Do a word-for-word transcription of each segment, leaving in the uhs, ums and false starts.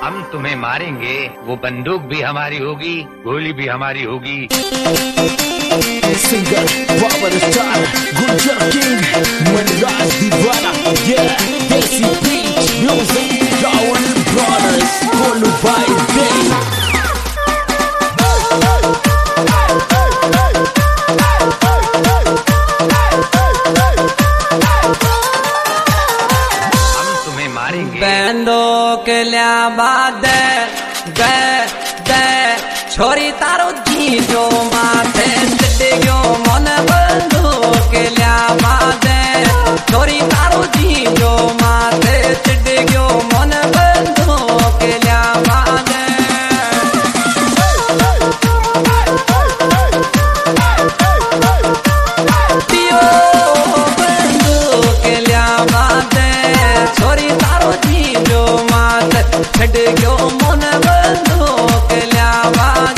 हम तुम्हें मारेंगे, वो बंदूक भी हमारी होगी, गोली भी हमारी होगी। Singer, power star, Gunjar King, Manraj Divana, yeah, Desi Beach, music, Rawan Brothers, Kolu by Day. बंदूक लिया बाद दे दे छोरी तारो जी जो माथे चिट्टे गयो मन बंदूक लिया बाद छोरी तारो जी जो माथे चिट्टे गयो मन बंदूक लिया बाद पियो बंदूक लिया बाद छोरी तारो जी जो माथे चिट्टे गयो मन बंदूक लिया बाद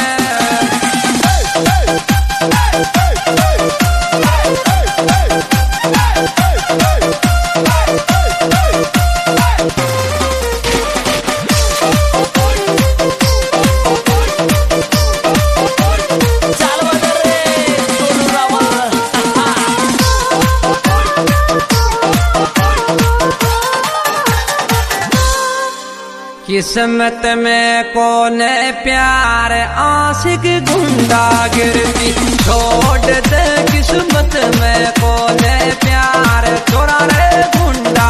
किस्मत में कोने प्यार आशिक गुंडा गिरती छोड़ दे किस्मत में कोने प्यार छोरा रे गुंडा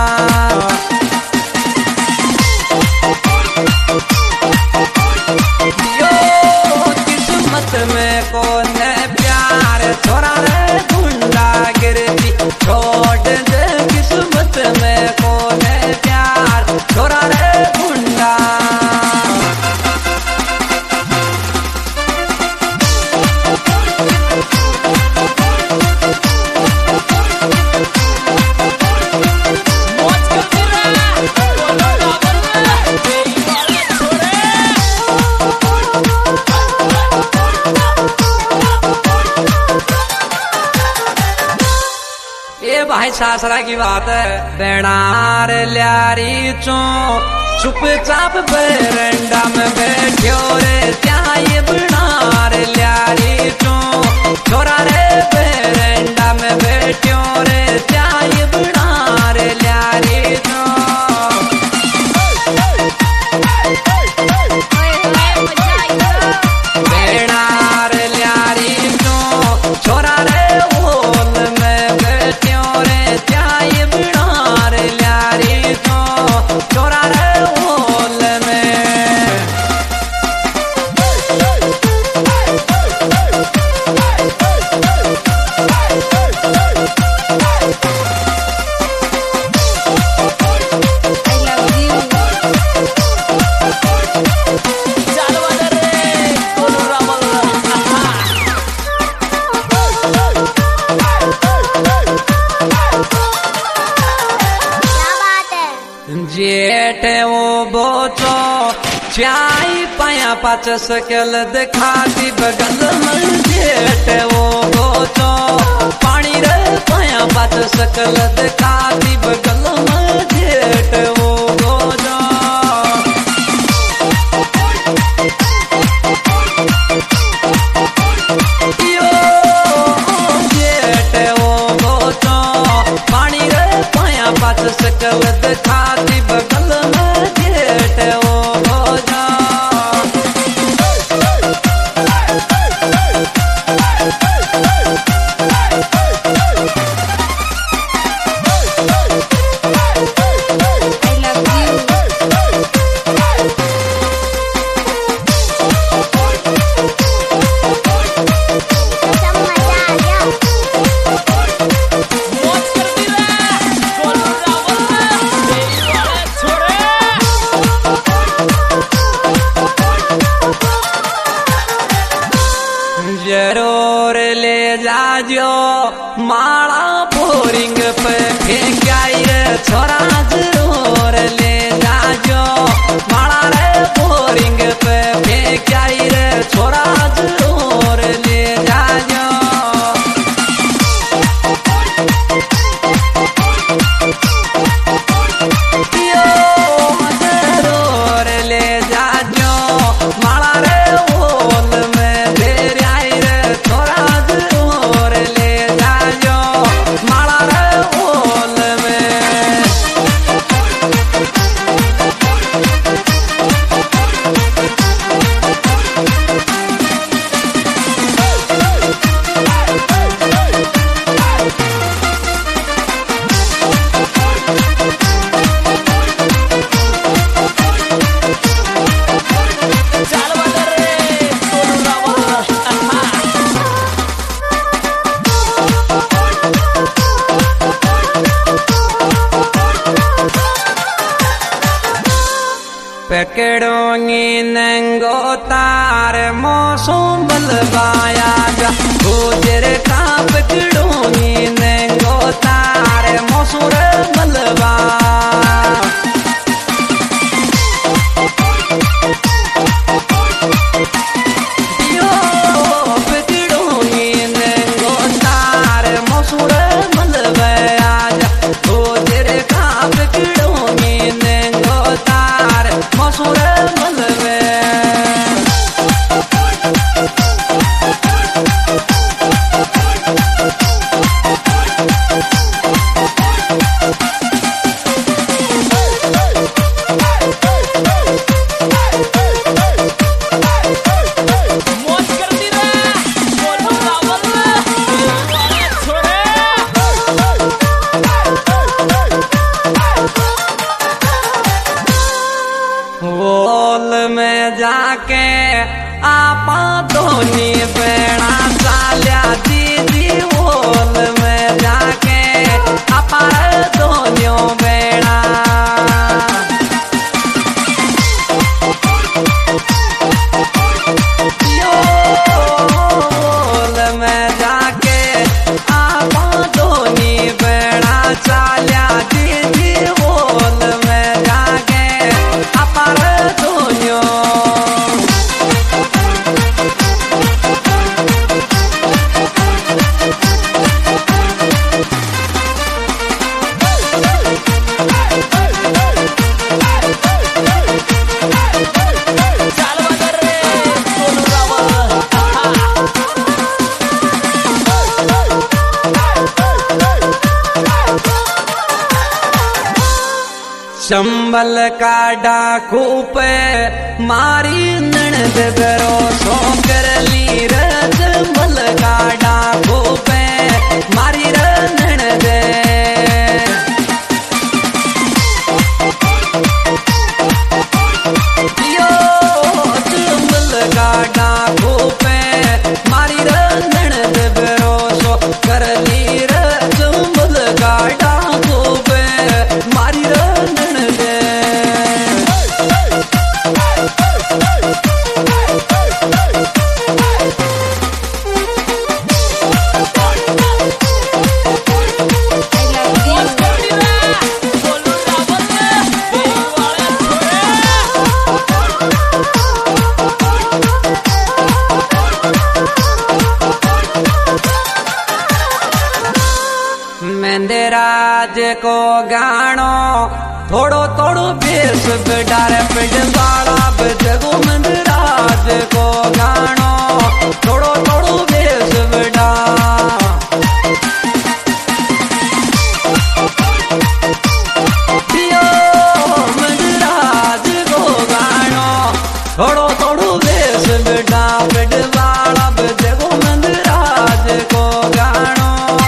यो किस्मत में कोने प्यार छोरा रे गुंडा गिरती छोड़ दे किस्मत में कोने प्यार छोरा रे भाई सासरा की बात है बेनार ल्यारी चो चुपचाप बरंडा में बैठो रे क्या ये बेनार ल्यारी चो छोरा रे बरंडा में बैठो रे क्या ये बेनार ल्यारी चो बेनार ल्यारी चो छोरा रे छोरा रे ओल में जेठ वो बोचो चाय पाया पाच सकल दिखाती बगल में जेठ वो बोचो पानी रे पाया पाच सकल दिखाती बगल में जेठ वो बोचो यो जेठ वो बोचो पानी रे पाया पाच सकल दिखाती बगल में जेठ वो बोचो जरूर ले जाजो माला बोरिंग पे फेंकाई रे छोरा जरूर ले जाजो माला रे बोरिंग पे फेंकाई रे छोरा जरूर ले जाजो यो जरूर पकड़ोंगी नंगो तार मौसम बलवाया जा गुजर का पकड़ोंगी नंगो तार मौसम बलवा जाके आपा धोनी बेड़ा चाल्या दीदी बोल में जाके आपा धोनियों बेड़ा यो बोल में जाके आपा धोनी बेड़ा चाल्या दीदी बोल में जाके आपा धोनियों चंबल का डाकू पे मारी ननद करो सो कर ली रे चंबल का डाकू पे मारी रे ननद यो चंबल का डाकू पे मारी रे ननद करो सो कर ली रे चंबल का डाकू पे मारी रे राज को गानो थोड़ो थोड़ो बेस डार पिट वाला बजगो मंद राज को गानो थोड़ो थोड़ो बेस बिडा मंद राज को गानो थोड़ो थोड़ो बेस बिडा पिट वाला बजगो मंद राज को गानो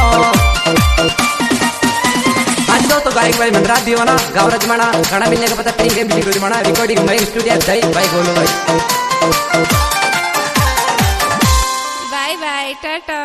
तो गायक भाई मंदराज दीवाना गावराज माना गाना मिलने का पता प्रिंग म्यूजिक माना रिकॉर्डिंग मई स्टूडियो जय भाई बोलो भाई बाय बाय टाटा।